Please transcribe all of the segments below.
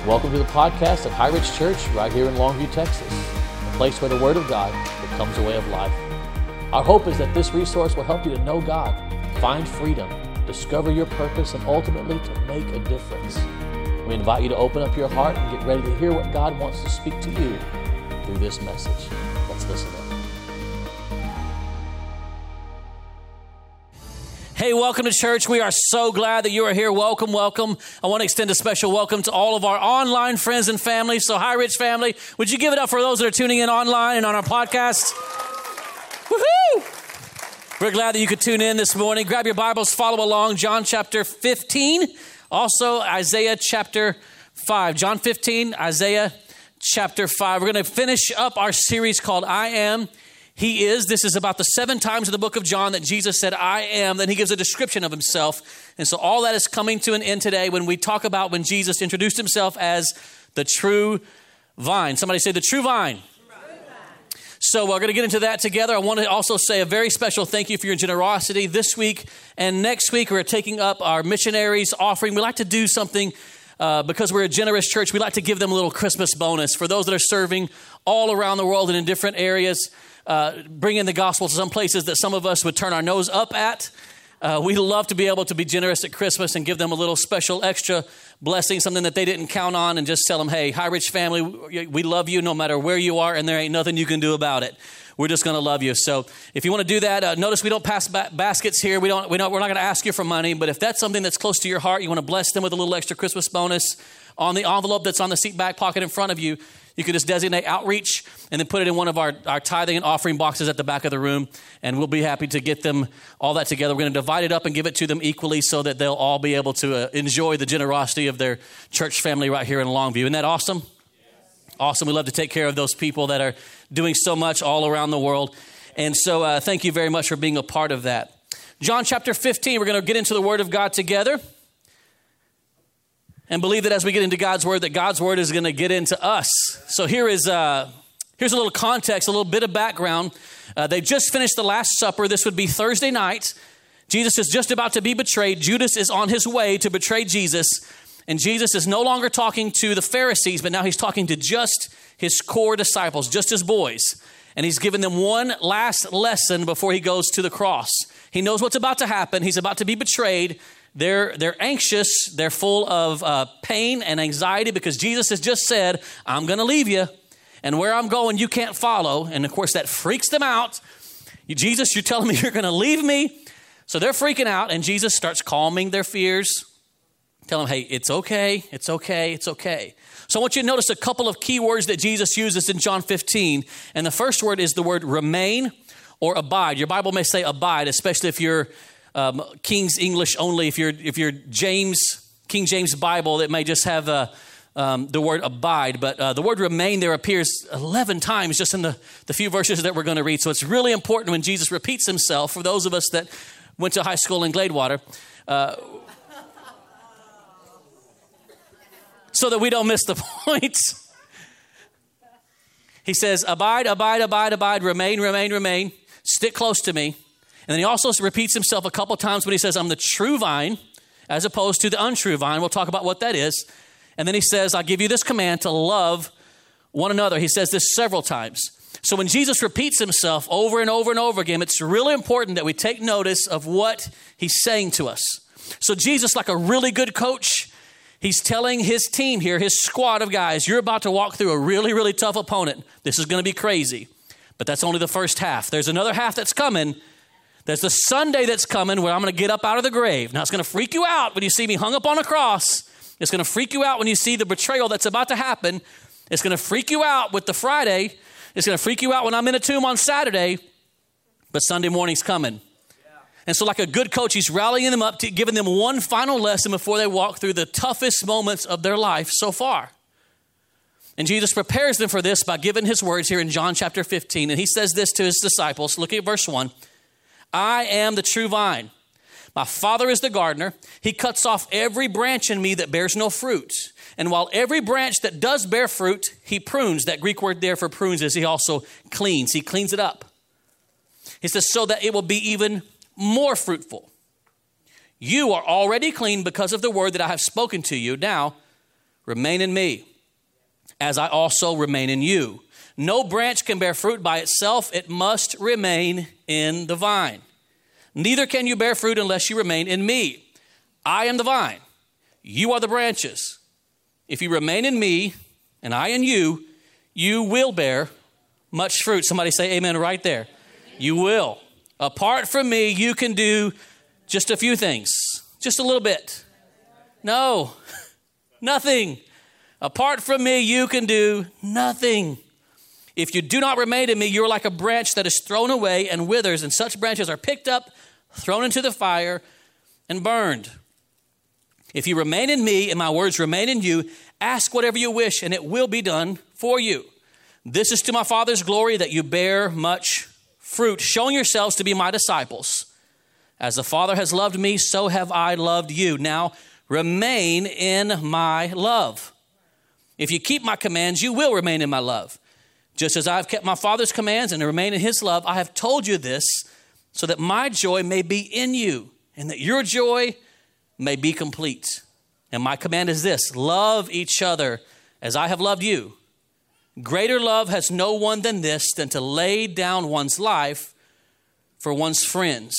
Welcome to the podcast of High Ridge Church right here in Longview, Texas, a place where the Word of God becomes a way of life. Our hope is that this resource will help you to know God, find freedom, discover your purpose, and ultimately to make a difference. We invite you to open up your heart and get ready to hear what God wants to speak to you through this message. Let's listen in. Hey, welcome to church. We are so glad that you are here. Welcome, welcome. I want to extend a special welcome to all of our online friends and family. So, High Ridge family, would you give it up for those that are tuning in online and on our podcast? Woohoo! We're glad that you could tune in this morning. Grab your Bibles, follow along. John chapter 15, also Isaiah chapter 5. John 15, Isaiah chapter 5. We're going to finish up our series called I Am, He Is. This is about the 7 times in the book of John that Jesus said, I am. Then he gives a description of himself. And so all that is coming to an end today when we talk about when Jesus introduced himself as the true vine. Somebody say the true vine. So we're going to get into that together. I want to also say a very special thank you for your generosity this week and next week. We're taking up our missionaries offering. We like to do something because we're a generous church. We like to give them a little Christmas bonus for those that are serving all around the world and in different areas. Bringing the gospel to some places that some of us would turn our nose up at. We love to be able to be generous at Christmas and give them a little special extra blessing, something that they didn't count on, and just tell them, hey, High Ridge family, we love you no matter where you are, and there ain't nothing you can do about it. We're just going to love you. So if you want to do that, notice we don't pass baskets here. We're not going to ask you for money, but if that's something that's close to your heart, you want to bless them with a little extra Christmas bonus on the envelope that's on the seat back pocket in front of you, you can just designate outreach and then put it in one of our tithing and offering boxes at the back of the room, and we'll be happy to get them all that together. We're going to divide it up and give it to them equally so that they'll all be able to enjoy the generosity of their church family right here in Longview. Isn't that awesome? Yes. Awesome. We love to take care of those people that are doing so much all around the world. And so thank you very much for being a part of that. John chapter 15, we're going to get into the Word of God together. And believe that as we get into God's Word, that God's Word is going to get into us. So here's a little context, a little bit of background. They just finished the Last Supper. This would be Thursday night. Jesus is just about to be betrayed. Judas is on his way to betray Jesus. And Jesus is no longer talking to the Pharisees, but now he's talking to just his core disciples, just his boys. And he's given them one last lesson before he goes to the cross. He knows what's about to happen. He's about to be betrayed. They're anxious. They're full of pain and anxiety because Jesus has just said, I'm going to leave you. And where I'm going, you can't follow. And of course, that freaks them out. Jesus, you're telling me you're going to leave me? So they're freaking out. And Jesus starts calming their fears. Tell them, hey, it's okay. It's okay. It's okay. So I want you to notice a couple of key words that Jesus uses in John 15. And the first word is the word remain or abide. Your Bible may say abide, especially if you're King's English only. If you're King James Bible, it may just have the word abide. But the word remain there appears 11 times just in the few verses that we're going to read. So it's really important when Jesus repeats himself, for those of us that went to high school in Gladewater, so that we don't miss the point. He says, abide, abide, abide, abide, remain, remain, remain. Stick close to me. And then he also repeats himself a couple times when he says, I'm the true vine, as opposed to the untrue vine. We'll talk about what that is. And then he says, I'll give you this command to love one another. He says this several times. So when Jesus repeats himself over and over and over again, it's really important that we take notice of what he's saying to us. So Jesus, like a really good coach, he's telling his team here, his squad of guys, you're about to walk through a really, really tough opponent. This is going to be crazy. But that's only the first half. There's another half that's coming. There's the Sunday that's coming where I'm going to get up out of the grave. Now, it's going to freak you out when you see me hung up on a cross. It's going to freak you out when you see the betrayal that's about to happen. It's going to freak you out with the Friday. It's going to freak you out when I'm in a tomb on Saturday. But Sunday morning's coming. Yeah. And so like a good coach, he's rallying them up, giving them one final lesson before they walk through the toughest moments of their life so far. And Jesus prepares them for this by giving his words here in John chapter 15. And he says this to his disciples. Look at verse 1. I am the true vine. My Father is the gardener. He cuts off every branch in me that bears no fruit. And while every branch that does bear fruit, he prunes. That Greek word there for prunes is he also cleans. He cleans it up. He says, so that it will be even more fruitful. You are already clean because of the word that I have spoken to you. Now, Remain in me, as I also remain in you. No branch can bear fruit by itself. It must remain in the vine. Neither can you bear fruit unless you remain in me. I am the vine. You are the branches. If you remain in me and I in you, you will bear much fruit. Somebody say amen right there. You will. Apart from me, you can do just a few things. Just a little bit. No, nothing. Apart from me, you can do nothing. If you do not remain in me, you're like a branch that is thrown away and withers, and such branches are picked up, thrown into the fire, and burned. If you remain in me and my words remain in you, ask whatever you wish, and it will be done for you. This is to my Father's glory that you bear much fruit, showing yourselves to be my disciples. As the Father has loved me, so have I loved you. Now remain in my love. If you keep my commands, you will remain in my love. Just as I have kept my Father's commands and remain in his love, I have told you this so that my joy may be in you and that your joy may be complete. And my command is this: love each other as I have loved you. Greater love has no one than this, than to lay down one's life for one's friends.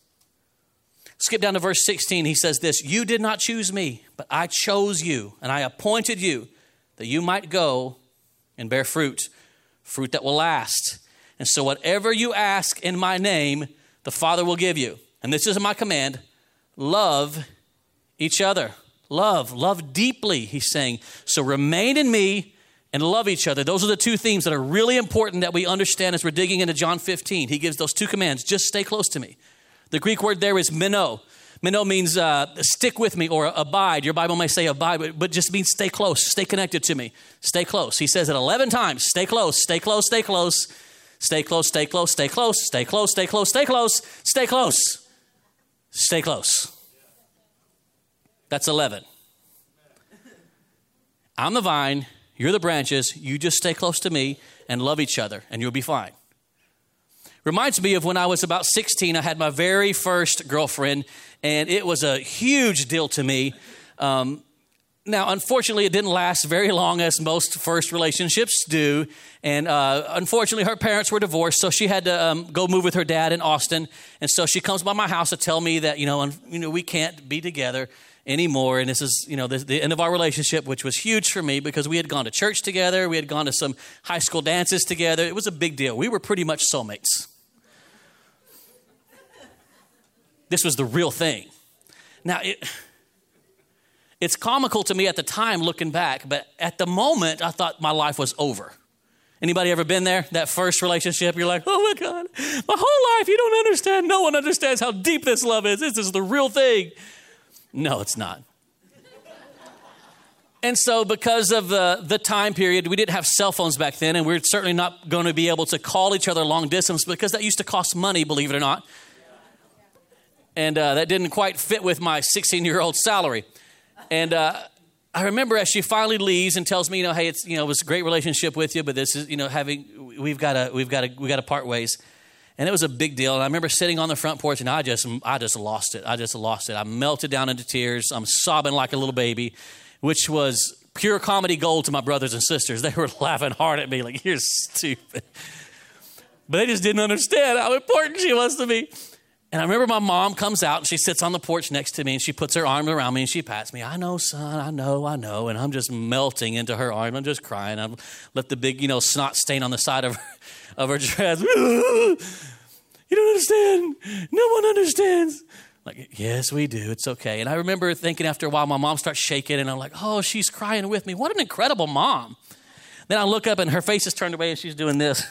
Skip down to verse 16. He says this: you did not choose me, but I chose you, and I appointed you that you might go and bear fruit, fruit that will last. And so whatever you ask in my name, the Father will give you. And this is my command: love each other. Love deeply, he's saying. So remain in me and love each other. Those are the two themes that are really important that we understand as we're digging into John 15. He gives those two commands: just stay close to me. The Greek word there is meno. Meno means stick with me or abide. Your Bible may say abide, but just means stay close, stay connected to me, stay close. He says it 11 times: stay close, stay close, stay close, stay close, stay close, stay close, stay close, stay close, stay close, stay close, stay close. That's 11. I'm the vine, you're the branches, you just stay close to me and love each other and you'll be fine. Reminds me of when I was about 16, I had my very first girlfriend, and it was a huge deal to me. Now, unfortunately, it didn't last very long, as most first relationships do. And unfortunately, her parents were divorced, so she had to go move with her dad in Austin. And so she comes by my house to tell me that, we can't be together anymore. And this is, the end of our relationship, which was huge for me because we had gone to church together. We had gone to some high school dances together. It was a big deal. We were pretty much soulmates. This was the real thing. Now, it's comical to me at the time looking back, but at the moment, I thought my life was over. Anybody ever been there? That first relationship, you're like, oh my God, my whole life, you don't understand. No one understands how deep this love is. This is the real thing. No, it's not. And so because of the time period, we didn't have cell phones back then, and we're certainly not going to be able to call each other long distance because that used to cost money, believe it or not. And that didn't quite fit with my 16-year-old salary. And I remember as she finally leaves and tells me, hey, it's it was a great relationship with you, but this is we've got to part ways. And it was a big deal. And I remember sitting on the front porch, and I just lost it. I melted down into tears. I'm sobbing like a little baby, which was pure comedy gold to my brothers and sisters. They were laughing hard at me like, you're stupid. But they just didn't understand how important she was to me. And I remember my mom comes out and she sits on the porch next to me and she puts her arm around me and she pats me. I know, son, I know. And I'm just melting into her arm. I'm just crying. I let the big, snot stain on the side of her dress. You don't understand. No one understands. Like, yes, we do. It's okay. And I remember thinking after a while, my mom starts shaking and I'm like, oh, she's crying with me. What an incredible mom. Then I look up and her face is turned away and she's doing this.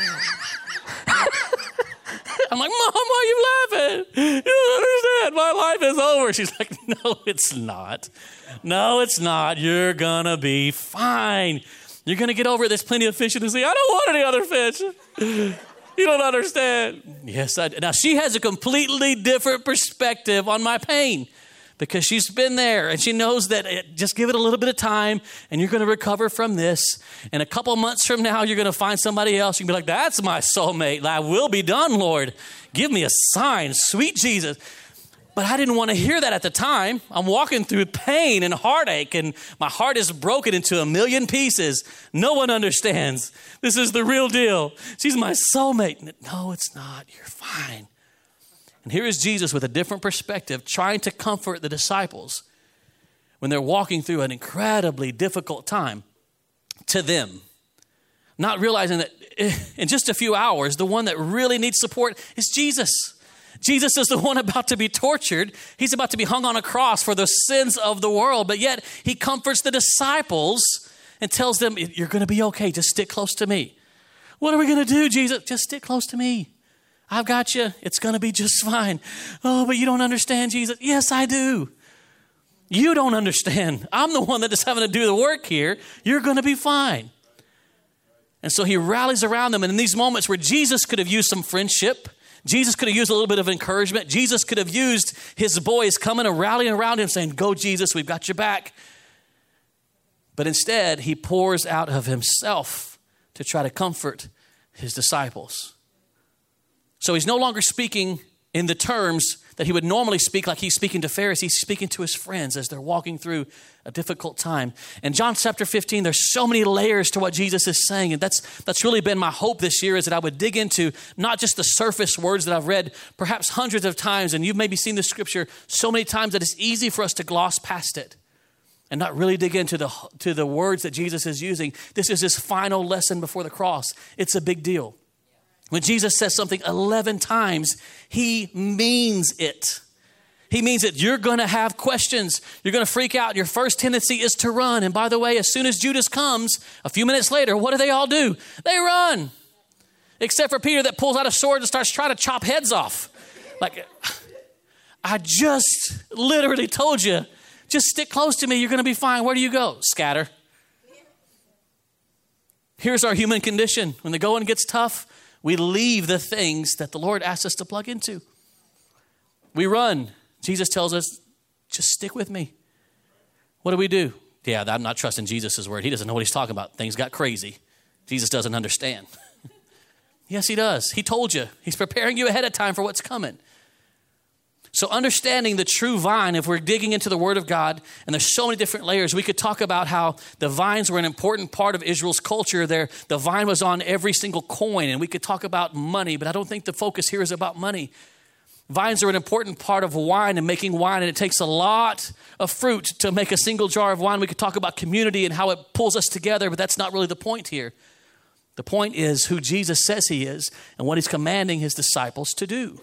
I'm like, Mom, why are you laughing? You don't understand. My life is over. She's like, no, it's not. No, it's not. You're going to be fine. You're going to get over it. There's plenty of fish in the sea. I don't want any other fish. You don't understand. Yes, I do. Now, she has a completely different perspective on my pain because she's been there and she knows that just give it a little bit of time and you're going to recover from this. And a couple months from now, you're going to find somebody else. You can be like, that's my soulmate. I will be done, Lord. Give me a sign. Sweet Jesus. But I didn't want to hear that at the time. I'm walking through pain and heartache, and my heart is broken into a million pieces. No one understands. This is the real deal. She's my soulmate. No, it's not. You're fine. And here is Jesus with a different perspective, trying to comfort the disciples when they're walking through an incredibly difficult time to them. Not realizing that in just a few hours, the one that really needs support is Jesus. Jesus is the one about to be tortured. He's about to be hung on a cross for the sins of the world. But yet he comforts the disciples and tells them, you're going to be okay. Just stick close to me. What are we going to do, Jesus? Just stick close to me. I've got you. It's going to be just fine. Oh, but you don't understand, Jesus. Yes, I do. You don't understand. I'm the one that is having to do the work here. You're going to be fine. And so he rallies around them. And in these moments where Jesus could have used some friendship, Jesus could have used a little bit of encouragement. Jesus could have used his boys coming and rallying around him saying, go Jesus, we've got your back. But instead, he pours out of himself to try to comfort his disciples. So he's no longer speaking in the terms that he would normally speak like he's speaking to Pharisees. He's speaking to his friends as they're walking through a difficult time. In John chapter 15, there's so many layers to what Jesus is saying. And that's really been my hope this year, is that I would dig into not just the surface words that I've read perhaps hundreds of times. And you've maybe seen the scripture so many times that it's easy for us to gloss past it and not really dig into the words that Jesus is using. This is his final lesson before the cross. It's a big deal. When Jesus says something 11 times, he means it. He means it. You're going to have questions. You're going to freak out. Your first tendency is to run. And by the way, as soon as Judas comes, a few minutes later, what do they all do? They run. Except for Peter that pulls out a sword and starts trying to chop heads off. Like, I just literally told you, just stick close to me. You're going to be fine. Where do you go? Scatter. Here's our human condition. When the going gets tough, we leave the things that the Lord asks us to plug into. We run. Jesus tells us, just stick with me. What do? Yeah, I'm not trusting Jesus' word. He doesn't know what he's talking about. Things got crazy. Jesus doesn't understand. Yes, he does. He told you. He's preparing you ahead of time for what's coming. So understanding the true vine, if we're digging into the word of God, and there's so many different layers, we could talk about how the vines were an important part of Israel's culture. The vine was on every single coin, and we could talk about money, but I don't think the focus here is about money. Vines are an important part of wine and making wine, and it takes a lot of fruit to make a single jar of wine. We could talk about community and how it pulls us together, but that's not really the point here. The point is who Jesus says he is and what he's commanding his disciples to do.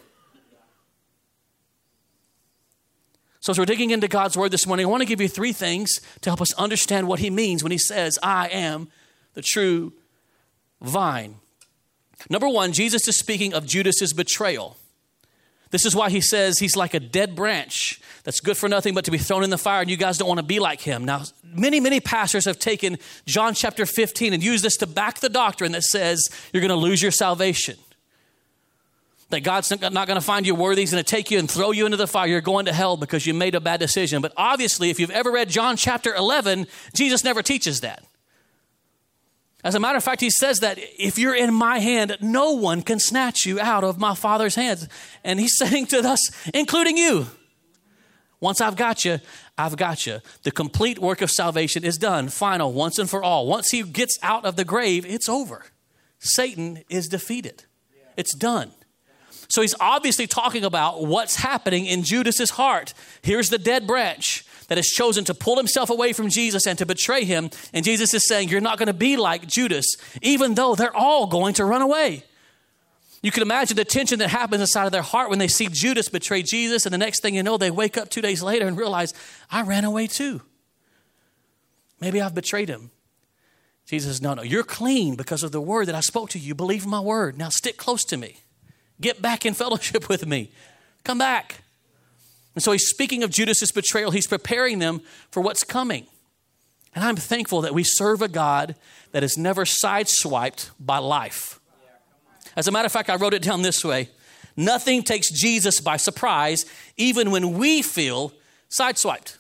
So as we're digging into God's word this morning, I want to give you 3 things to help us understand what he means when he says, I am the true vine. Number 1, Jesus is speaking of Judas's betrayal. This is why he says he's like a dead branch that's good for nothing but to be thrown in the fire, and you guys don't want to be like him. Now, many pastors have taken John chapter 15 and used this to back the doctrine that says you're going to lose your salvation. That God's not going to find you worthy. He's going to take you and throw you into the fire. You're going to hell because you made a bad decision. But obviously, if you've ever read John chapter 11, Jesus never teaches that. As a matter of fact, he says that if you're in my hand, no one can snatch you out of my Father's hands. And he's saying to us, including you, once I've got you, I've got you. The complete work of salvation is done, final, once and for all. Once he gets out of the grave, it's over. Satan is defeated. It's done. So he's obviously talking about what's happening in Judas's heart. Here's the dead branch that has chosen to pull himself away from Jesus and to betray him. And Jesus is saying, you're not going to be like Judas, even though they're all going to run away. You can imagine the tension that happens inside of their heart when they see Judas betray Jesus. And the next thing you know, they wake up 2 days later and realize, I ran away too. Maybe I've betrayed him. Jesus says, no, you're clean because of the word that I spoke to you. Believe my word. Now stick close to me. Get back in fellowship with me. Come back. And so he's speaking of Judas's betrayal. He's preparing them for what's coming. And I'm thankful that we serve a God that is never sideswiped by life. As a matter of fact, I wrote it down this way. Nothing takes Jesus by surprise, even when we feel sideswiped.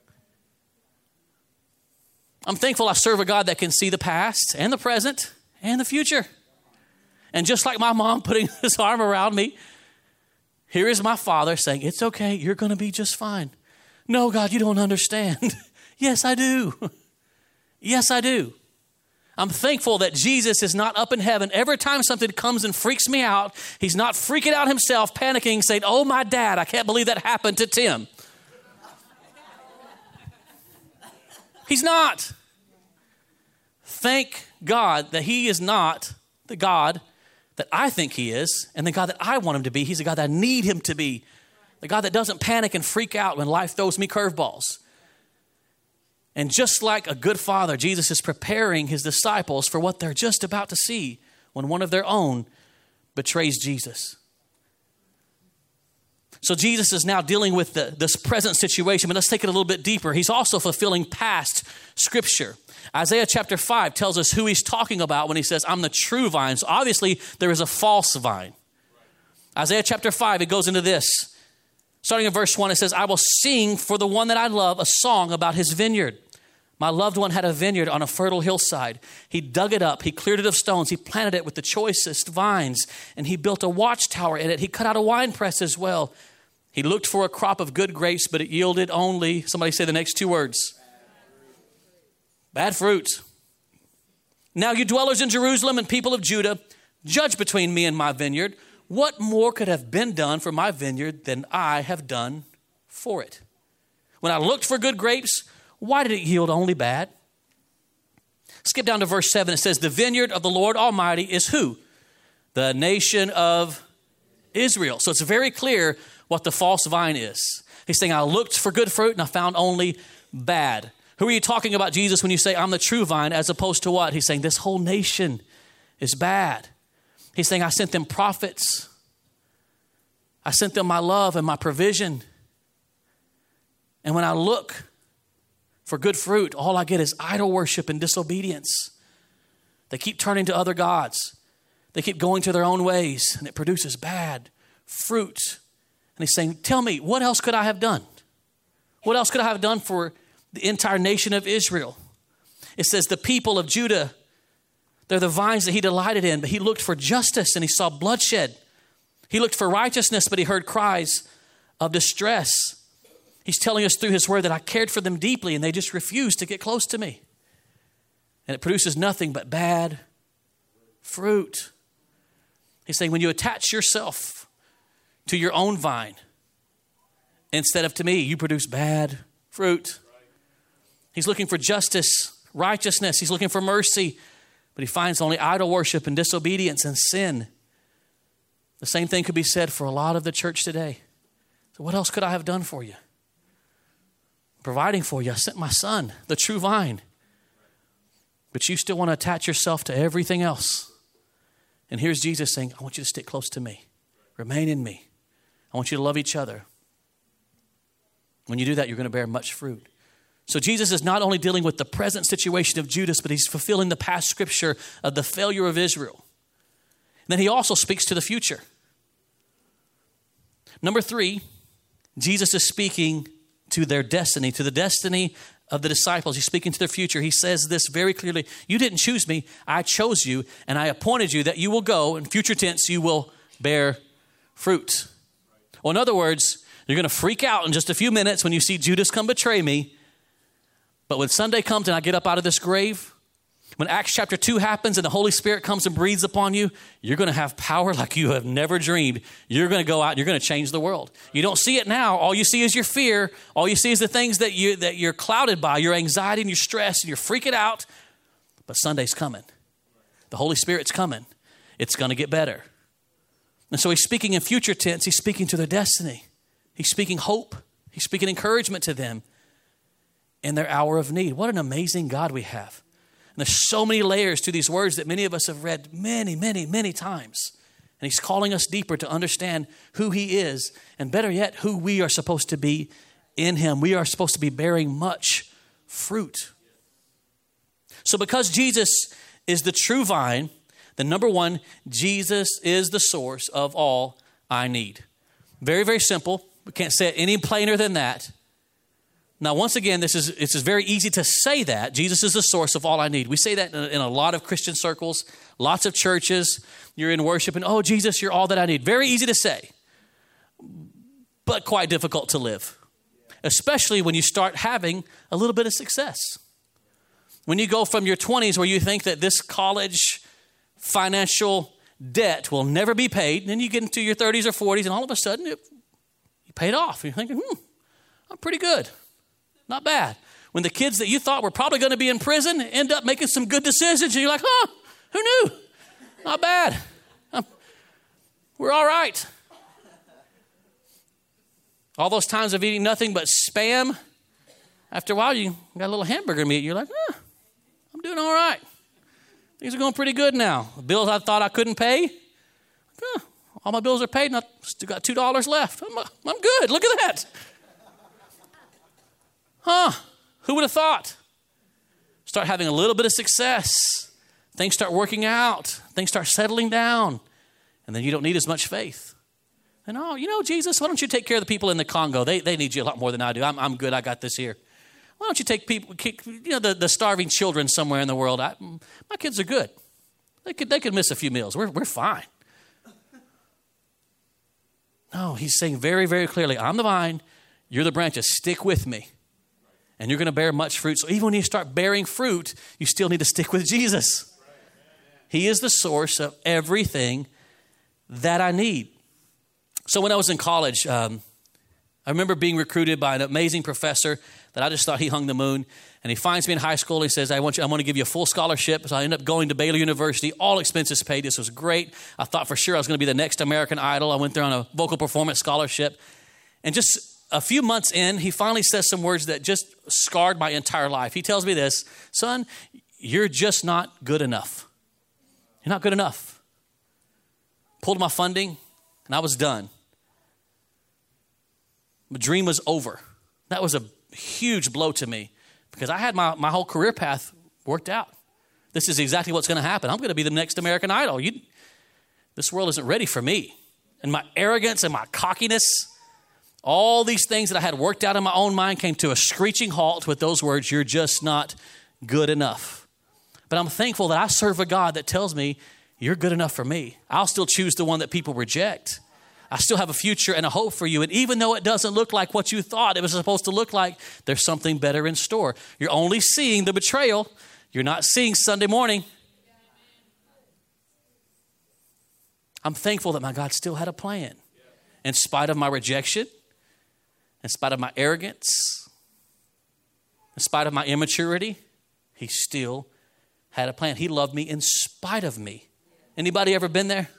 I'm thankful I serve a God that can see the past and the present and the future. And just like my mom putting this arm around me, Here is my Father saying, it's okay, you're going to be just fine. No, God, you don't understand. Yes, I do. Yes, I do. I'm thankful that Jesus is not up in heaven. Every time something comes and freaks me out, he's not freaking out himself, panicking, saying, oh, my dad, I can't believe that happened to Tim. He's not. Thank God that he is not the God that I think he is and the God that I want him to be. He's the God that I need him to be. The God that doesn't panic and freak out when life throws me curveballs. And just like a good father, Jesus is preparing his disciples for what they're just about to see when one of their own betrays Jesus. So Jesus is now dealing with this present situation, but let's take it a little bit deeper. He's also fulfilling past scripture. Isaiah chapter 5 tells us who he's talking about when he says, I'm the true vine. So obviously there is a false vine. Isaiah chapter 5, it goes into this. Starting in verse 1, it says, I will sing for the one that I love a song about his vineyard. My loved one had a vineyard on a fertile hillside. He dug it up. He cleared it of stones. He planted it with the choicest vines, and he built a watchtower in it. He cut out a winepress as well. He looked for a crop of good grapes, but it yielded only, somebody say the next two words. Bad fruit. Now you dwellers in Jerusalem and people of Judah, judge between me and my vineyard. What more could have been done for my vineyard than I have done for it? When I looked for good grapes, why did it yield only bad? Skip down to verse 7. It says, the vineyard of the Lord Almighty is who? The nation of Israel. So it's very clear what the false vine is. He's saying, I looked for good fruit and I found only bad. Who are you talking about, Jesus, when you say I'm the true vine, as opposed to what? He's saying this whole nation is bad. He's saying I sent them prophets. I sent them my love and my provision. And when I look for good fruit, all I get is idol worship and disobedience. They keep turning to other gods. They keep going to their own ways, and it produces bad fruit. And he's saying, tell me, what else could I have done? What else could I have done for the entire nation of Israel? It says the people of Judah, they're the vines that he delighted in, but he looked for justice and he saw bloodshed. He looked for righteousness, but he heard cries of distress. He's telling us through his word that I cared for them deeply and they just refused to get close to me. And it produces nothing but bad fruit. He's saying when you attach yourself to your own vine instead of to me, you produce bad fruit. He's looking for justice, righteousness. He's looking for mercy, but he finds only idol worship and disobedience and sin. The same thing could be said for a lot of the church today. So what else could I have done for you? Providing for you. I sent my son, the true vine. But you still want to attach yourself to everything else. And here's Jesus saying, I want you to stick close to me. Remain in me. I want you to love each other. When you do that, you're going to bear much fruit. So Jesus is not only dealing with the present situation of Judas, but he's fulfilling the past scripture of the failure of Israel. And then he also speaks to the future. Number 3, Jesus is speaking to their destiny, to the destiny of the disciples. He's speaking to their future. He says this very clearly. You didn't choose me. I chose you and I appointed you that you will go, in future tense, you will bear fruit. Well, in other words, you're going to freak out in just a few minutes when you see Judas come betray me. But when Sunday comes and I get up out of this grave, when Acts chapter 2 happens and the Holy Spirit comes and breathes upon you, you're going to have power like you have never dreamed. You're going to go out and you're going to change the world. You don't see it now. All you see is your fear. All you see is the things that you're clouded by, your anxiety and your stress, and you're freaking out. But Sunday's coming. The Holy Spirit's coming. It's going to get better. And so he's speaking in future tense. He's speaking to their destiny. He's speaking hope. He's speaking encouragement to them in their hour of need. What an amazing God we have. And there's so many layers to these words that many of us have read many, many, many times. And he's calling us deeper to understand who he is, and better yet, who we are supposed to be in him. We are supposed to be bearing much fruit. So because Jesus is the true vine, then number 1, Jesus is the source of all I need. Very, very simple. We can't say it any plainer than that. Now, once again, it's very easy to say that. Jesus is the source of all I need. We say that in a lot of Christian circles, lots of churches. You're in worship and, oh, Jesus, you're all that I need. Very easy to say. but quite difficult to live, especially when you start having a little bit of success. When you go from your 20s where you think that this college financial debt will never be paid, and then you get into your 30s or 40s, and all of a sudden you paid off. And you're thinking, I'm pretty good. Not bad. When the kids that you thought were probably going to be in prison end up making some good decisions, and you're like, who knew? Not bad. We're all right. All those times of eating nothing but Spam, after a while you got a little hamburger meat. You're like, I'm doing all right. Things are going pretty good now. The bills I thought I couldn't pay, all my bills are paid, and I still got $2 left. I'm good. Look at that. Who would have thought? Start having a little bit of success. Things start working out. Things start settling down. And then you don't need as much faith. And Jesus, why don't you take care of the people in the Congo? They need you a lot more than I do. I'm good. I got this here. Why don't you take people, the starving children somewhere in the world? My kids are good. They could miss a few meals. We're fine. No, he's saying very, very clearly, I'm the vine, you're the branches. Stick with me. And you're going to bear much fruit. So even when you start bearing fruit, you still need to stick with Jesus. He is the source of everything that I need. So when I was in college, I remember being recruited by an amazing professor that I just thought he hung the moon. And he finds me in high school. He says, I want to give you a full scholarship. So I ended up going to Baylor University, all expenses paid. This was great. I thought for sure I was going to be the next American Idol. I went there on a vocal performance scholarship. And just a few months in, he finally says some words that just scarred my entire life. He tells me this, son, you're just not good enough. You're not good enough. Pulled my funding, and I was done. My dream was over. That was a huge blow to me because I had my whole career path worked out. This is exactly what's going to happen. I'm going to be the next American Idol. This world isn't ready for me. And my arrogance and my cockiness, all these things that I had worked out in my own mind came to a screeching halt with those words, you're just not good enough. But I'm thankful that I serve a God that tells me, you're good enough for me. I'll still choose the one that people reject. I still have a future and a hope for you. And even though it doesn't look like what you thought it was supposed to look like, there's something better in store. You're only seeing the betrayal. You're not seeing Sunday morning. I'm thankful that my God still had a plan. In spite of my rejection, in spite of my arrogance, in spite of my immaturity, he still had a plan. He loved me in spite of me. Anybody ever been there?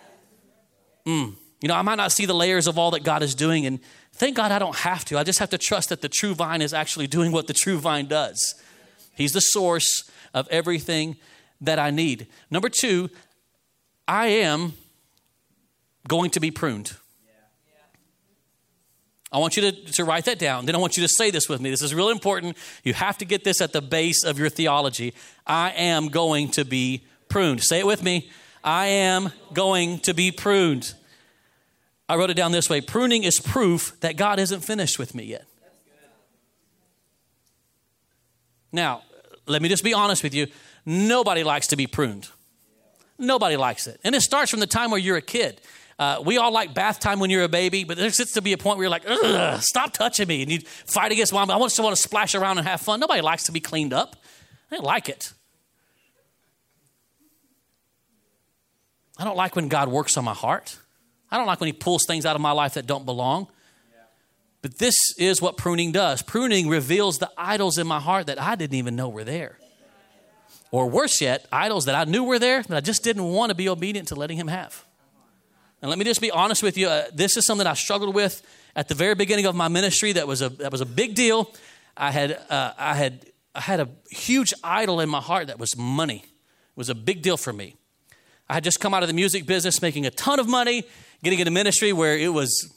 I might not see the layers of all that God is doing, and thank God I don't have to. I just have to trust that the true vine is actually doing what the true vine does. He's the source of everything that I need. Number 2, I am going to be pruned. I want you to write that down. Then I want you to say this with me. This is real important. You have to get this at the base of your theology. I am going to be pruned. Say it with me. I am going to be pruned. I wrote it down this way. Pruning is proof that God isn't finished with me yet. Now, let me just be honest with you. Nobody likes to be pruned. Nobody likes it. And it starts from the time where you're a kid. We all like bath time when you're a baby, but there gets to be a point where you're like, ugh, stop touching me. And you fight against mom. I just want to splash around and have fun. Nobody likes to be cleaned up. I don't like it. I don't like when God works on my heart. I don't like when he pulls things out of my life that don't belong. But this is what pruning does. Pruning reveals the idols in my heart that I didn't even know were there. Or worse yet, idols that I knew were there, but I just didn't want to be obedient to letting him have. And let me just be honest with you. This is something I struggled with at the very beginning of my ministry. That was a big deal. I had a huge idol in my heart that was money. It was a big deal for me. I had just come out of the music business, making a ton of money, getting into ministry where it was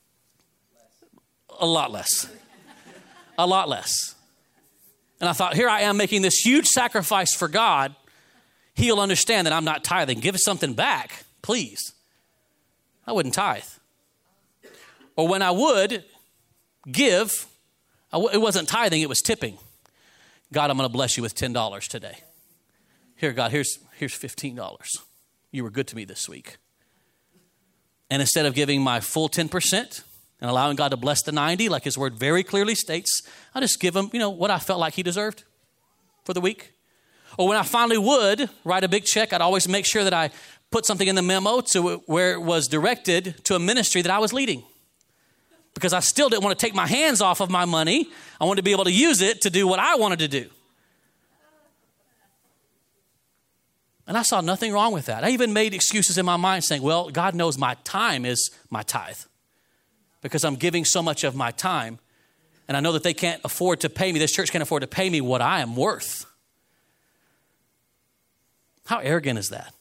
a lot less. A lot less. And I thought, here I am making this huge sacrifice for God. He'll understand that I'm not tithing. Give us something back, please. I wouldn't tithe. Or when I would give, it wasn't tithing, it was tipping. God, I'm going to bless you with $10 today. Here, God, here's $15. You were good to me this week. And instead of giving my full 10% and allowing God to bless the 90, like his word very clearly states, I just give him, what I felt like he deserved for the week. Or when I finally would write a big check, I'd always make sure that I put something in the memo to where it was directed to a ministry that I was leading. Because I still didn't want to take my hands off of my money. I wanted to be able to use it to do what I wanted to do. And I saw nothing wrong with that. I even made excuses in my mind saying, well, God knows my time is my tithe because I'm giving so much of my time. And I know that they can't afford to pay me. This church can't afford to pay me what I am worth. How arrogant is that?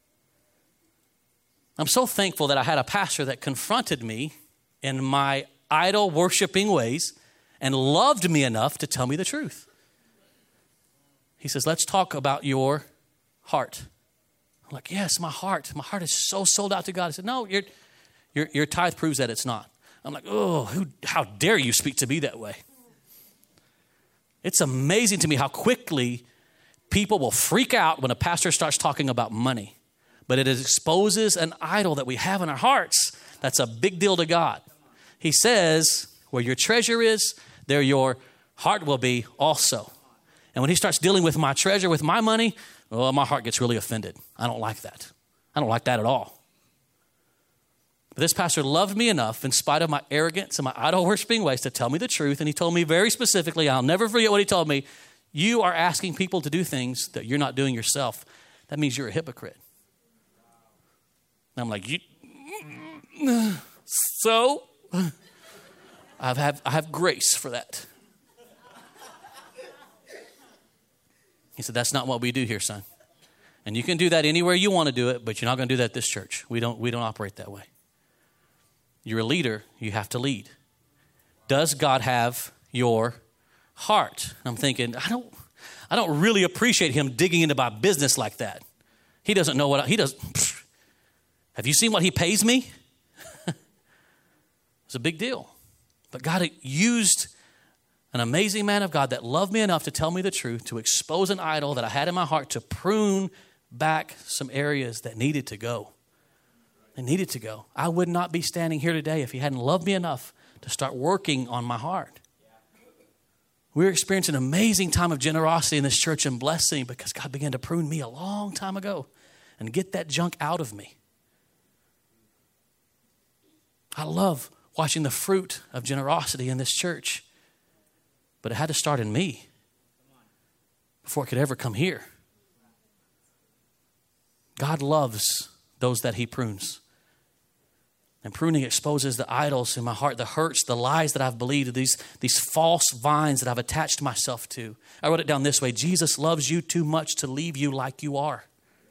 I'm so thankful that I had a pastor that confronted me in my idol worshiping ways and loved me enough to tell me the truth. He says, let's talk about your heart. I'm like, yes, my heart. My heart is so sold out to God. I said, no, your tithe proves that it's not. I'm like, oh, how dare you speak to me that way? It's amazing to me how quickly people will freak out when a pastor starts talking about money. But it exposes an idol that we have in our hearts. That's a big deal to God. He says, where your treasure is, there your heart will be also. And when he starts dealing with my treasure, with my money, my heart gets really offended. I don't like that. I don't like that at all. But this pastor loved me enough, in spite of my arrogance and my idol-worshiping ways, to tell me the truth. And he told me very specifically, I'll never forget what he told me, you are asking people to do things that you're not doing yourself. That means you're a hypocrite. And I'm like, so I have grace for that. He said, that's not what we do here, son. And you can do that anywhere you want to do it, but you're not going to do that at this church. We don't operate that way. You're a leader. You have to lead. Does God have your heart? And I'm thinking, I don't really appreciate him digging into my business like that. He doesn't know what he does. Have you seen what he pays me? It's a big deal. But God used an amazing man of God that loved me enough to tell me the truth, to expose an idol that I had in my heart, to prune back some areas that needed to go. They needed to go. I would not be standing here today if he hadn't loved me enough to start working on my heart. We're experiencing an amazing time of generosity in this church and blessing because God began to prune me a long time ago and get that junk out of me. I love watching the fruit of generosity in this church, but it had to start in me before it could ever come here. God loves those that he prunes. And pruning exposes the idols in my heart, the hurts, the lies that I've believed, these false vines that I've attached myself to. I wrote it down this way: Jesus loves you too much to leave you like you are.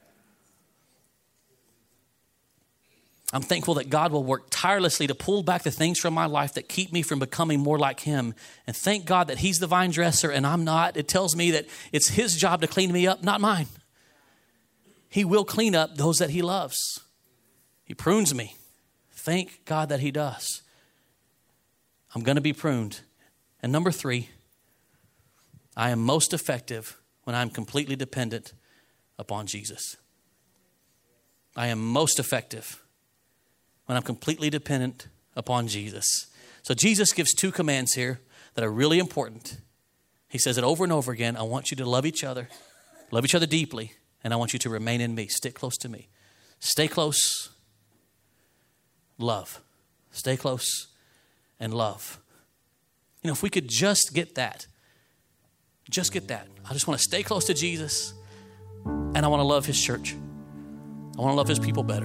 I'm thankful that God will work tirelessly to pull back the things from my life that keep me from becoming more like him. And thank God that he's the vine dresser and I'm not. It tells me that it's his job to clean me up, not mine. He will clean up those that he loves. He prunes me. Thank God that he does. I'm going to be pruned. And number 3, I am most effective when I'm completely dependent upon Jesus. I am most effective when I'm completely dependent upon Jesus. So Jesus gives 2 commands here that are really important. He says it over and over again. I want you to love each other deeply, and I want you to remain in me. Stick close to me. Stay close. Love. Stay close and love. If we could just get that. Just get that. I just want to stay close to Jesus, and I want to love his church. I want to love his people better.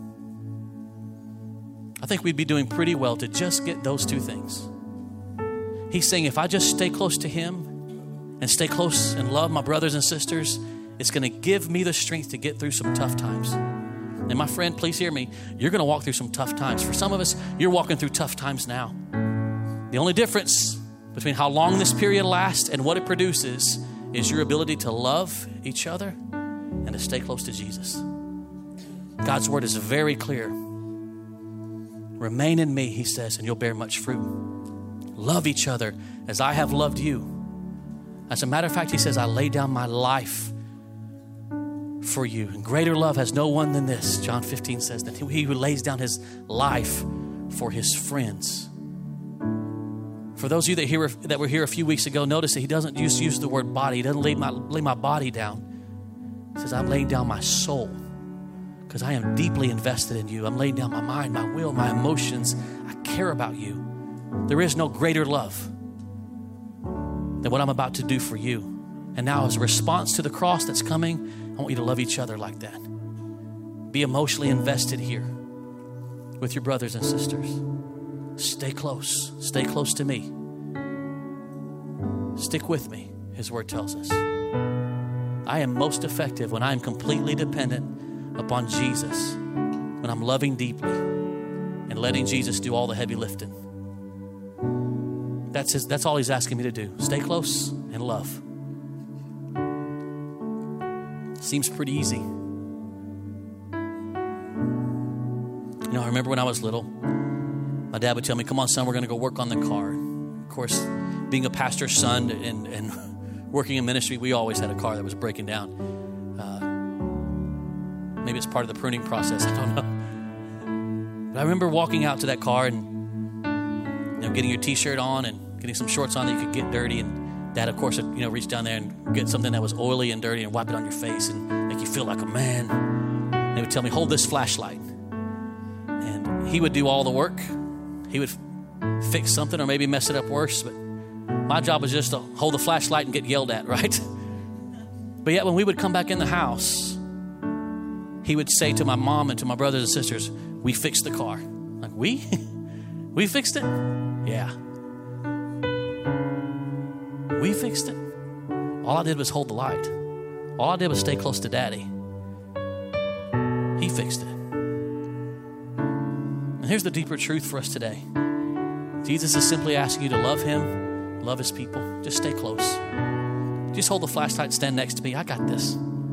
I think we'd be doing pretty well to just get those 2 things. He's saying if I just stay close to him and stay close and love my brothers and sisters, it's going to give me the strength to get through some tough times. And my friend, please hear me. You're going to walk through some tough times. For some of us, you're walking through tough times now. The only difference between how long this period lasts and what it produces is your ability to love each other and to stay close to Jesus. God's word is very clear. Remain in me, he says, and you'll bear much fruit. Love each other as I have loved you. As a matter of fact, he says, I lay down my life for you. And greater love has no one than this. John 15 says that he who lays down his life for his friends. For those of you that were here a few weeks ago, notice that he doesn't just use the word body. He doesn't lay my body down. He says, I'm laying down my soul because I am deeply invested in you. I'm laying down my mind, my will, my emotions. I care about you. There is no greater love than what I'm about to do for you. And now as a response to the cross that's coming, I want you to love each other like that. Be emotionally invested here with your brothers and sisters. Stay close. Stay close to me. Stick with me, his word tells us. I am most effective when I am completely dependent upon Jesus, when I'm loving deeply and letting Jesus do all the heavy lifting. That's all he's asking me to do. Stay close and love. Seems pretty easy. You know, I remember when I was little, my dad would tell me, come on, son, we're going to go work on the car. Of course, being a pastor's son and working in ministry, we always had a car that was breaking down. Maybe it's part of the pruning process. I don't know. But I remember walking out to that car and getting your T-shirt on and getting some shorts on that you could get dirty. And Dad, of course, would reach down there and get something that was oily and dirty and wipe it on your face and make you feel like a man. And he would tell me, hold this flashlight. And he would do all the work. He would fix something or maybe mess it up worse. But my job was just to hold the flashlight and get yelled at, right? But yet when we would come back in the house, he would say to my mom and to my brothers and sisters, we fixed the car. Like, we? We fixed it? Yeah. We fixed it. All I did was hold the light. All I did was stay close to Daddy. He fixed it. And here's the deeper truth for us today. Jesus is simply asking you to love him, love his people. Just stay close. Just hold the flashlight and stand next to me. I got this.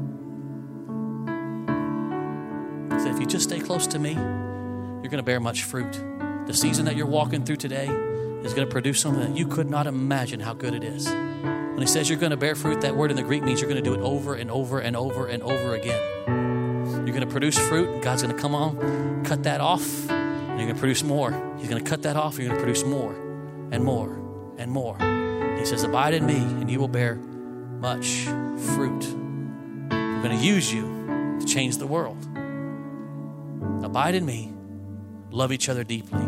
So if you just stay close to me, you're going to bear much fruit. The season that you're walking through today is going to produce something that you could not imagine how good it is. When he says you're going to bear fruit, that word in the Greek means you're going to do it over and over and over and over again. You're going to produce fruit, and God's going to come on, cut that off, and you're going to produce more. He's going to cut that off, and you're going to produce more and more and more. He says, abide in me, and you will bear much fruit. I'm going to use you to change the world. Abide in me. Love each other deeply.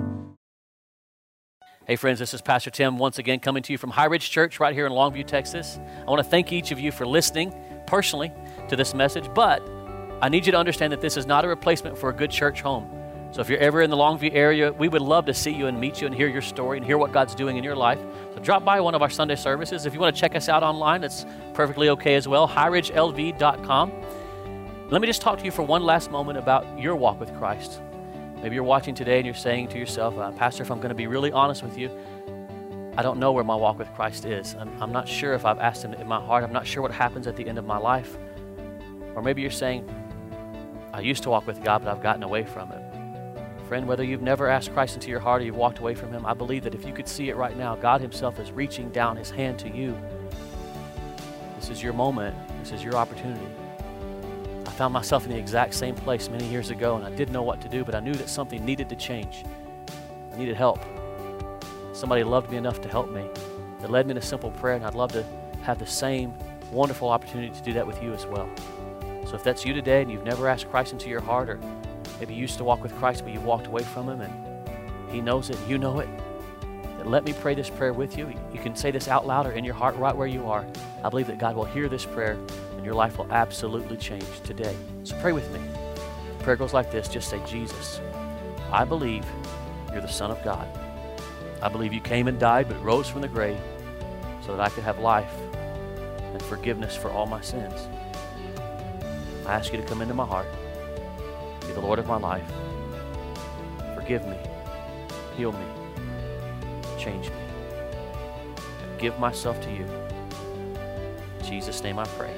Hey friends, this is Pastor Tim once again coming to you from High Ridge Church right here in Longview, Texas. I want to thank each of you for listening personally to this message, but I need you to understand that this is not a replacement for a good church home. So if you're ever in the Longview area, we would love to see you and meet you and hear your story and hear what God's doing in your life. So drop by one of our Sunday services. If you want to check us out online, that's perfectly okay as well, highridgelv.com. Let me just talk to you for one last moment about your walk with Christ. Maybe you're watching today and you're saying to yourself, Pastor, if I'm going to be really honest with you, I don't know where my walk with Christ is. I'm not sure if I've asked him in my heart. I'm not sure what happens at the end of my life. Or maybe you're saying, I used to walk with God, but I've gotten away from him. Friend, whether you've never asked Christ into your heart or you've walked away from him, I believe that if you could see it right now, God himself is reaching down his hand to you. This is your moment. This is your opportunity. I found myself in the exact same place many years ago, and I didn't know what to do, but I knew that something needed to change. I needed help. Somebody loved me enough to help me. That led me to simple prayer, and I'd love to have the same wonderful opportunity to do that with you as well. So if that's you today and you've never asked Christ into your heart, or maybe you used to walk with Christ but you walked away from him and he knows it, you know it, then let me pray this prayer with you. You can say this out loud or in your heart right where you are. I believe that God will hear this prayer and your life will absolutely change today. So pray with me. The prayer goes like this. Just say, Jesus, I believe you're the Son of God. I believe you came and died but rose from the grave so that I could have life and forgiveness for all my sins. I ask you to come into my heart, be the Lord of my life. Forgive me, heal me, change me. I give myself to you. In Jesus' name I pray.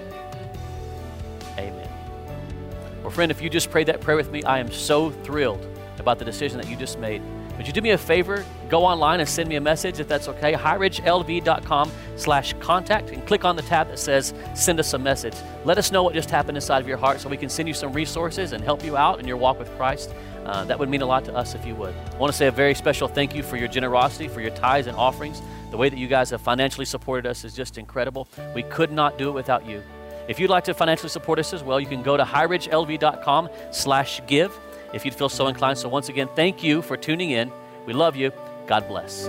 Amen. Well, friend, if you just prayed that prayer with me, I am so thrilled about the decision that you just made. Would you do me a favor? Go online and send me a message if that's okay. highridgelv.com/contact and click on the tab that says send us a message. Let us know what just happened inside of your heart so we can send you some resources and help you out in your walk with Christ. That would mean a lot to us if you would. I want to say a very special thank you for your generosity, for your tithes and offerings. The way that you guys have financially supported us is just incredible. We could not do it without you. If you'd like to financially support us as well, you can go to highridgelv.com/give if you'd feel so inclined. So once again, thank you for tuning in. We love you. God bless.